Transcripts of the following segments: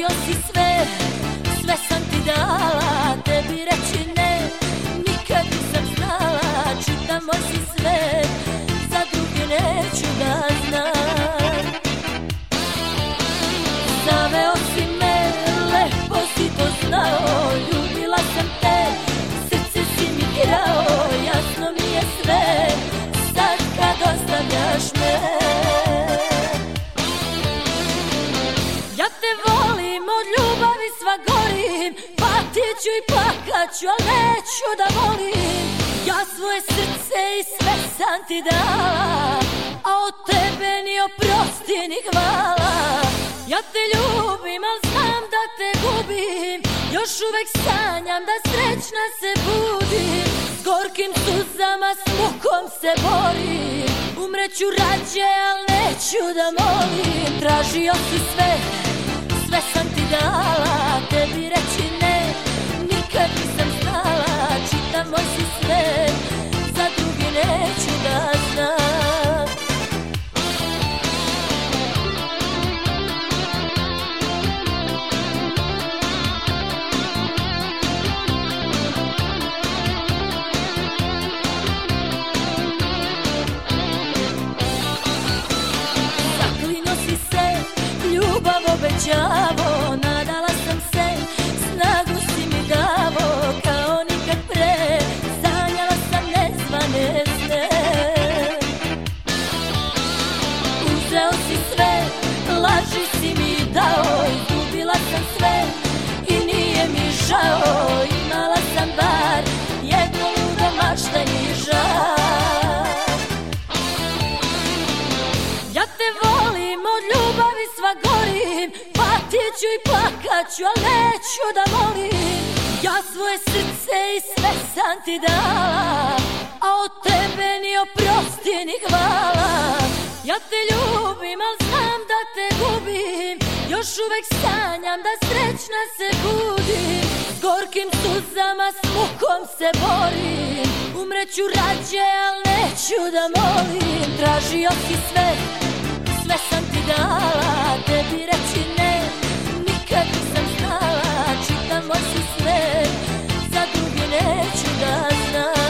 Tražio si sve, sve sam ti dala, tebi reći ne, nikad nisam znala. Čitam moj si svet, za druge neću da znam. Zaveo si me, lepo si to znao, ljubila sam te, srce si mi krao, jasno mi je sve, sad kad ostavljaš me. Ja te volim, od ljubavi sva gorim, patit ću i plakat ću, al neću da volim. Ja svoje srce i sve sam ti dala, a od tebe ni oprosti ni hvala. Ja te ljubim, al znam da te gubim, još uvek sanjam da srećna se budim. S gorkim suzama, s mukom se borim, umreću rađe, al neću da molim. Tražio si sve, sve sam ti dala, tebi reći ne, nikad nisam znala. Čitam moj si svet, za drugi neću da znam. Zaklino si se, ljubav obećavo, nadala sam se, snagu si mi davo, kao nikad pre, sanjala sam nezvane sne. Uzeo si sve, laži si mi dao, izgubila sam sve i nije mi žao. Imala sam bar jedno ludo maštanje žal. Ja te volim, od ljubavi sva gorim, patit ću i plakat ću, al neću da molim. Ja svoje srce i sve sam ti dala, a od tebe ni oprosti ni hvala. Ja te ljubim, al znam da te gubim, još uvek sanjam da srećna se budim. S gorkim suzama, s mukom se borim, umreću rađe, al neću da molim. Tražio si sve, sve sam ti dala, tebi reći ne, nikad nisam znala. Čitam moj si svet, za drugi neću da znam.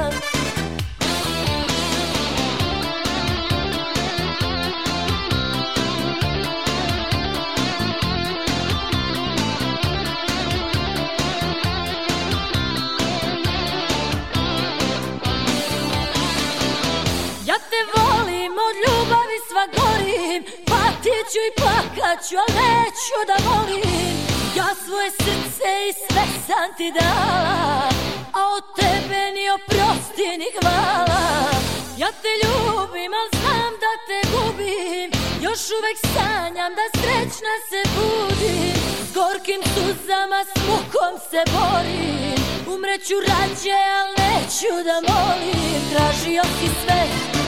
Ja te volim, od ljubavi sva gorim, patit ću i plakat ću, al neću da volim. Ja svoje srce i sve sam ti dala, a od tebe ni oprosti ni hvala. Ja te ljubim, al znam da te gubim, još uvek sanjam da srećna se budim. S gorkim suzama, s mukom se borim, umreću rađe, al neću da molim. Tražio si sve,